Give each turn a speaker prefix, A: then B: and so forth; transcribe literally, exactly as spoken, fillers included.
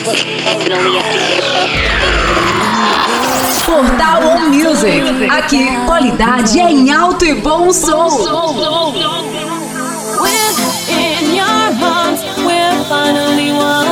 A: Portal On Music. Aqui, qualidade é em alto e bom som.
B: We're in your arms, we're finally one.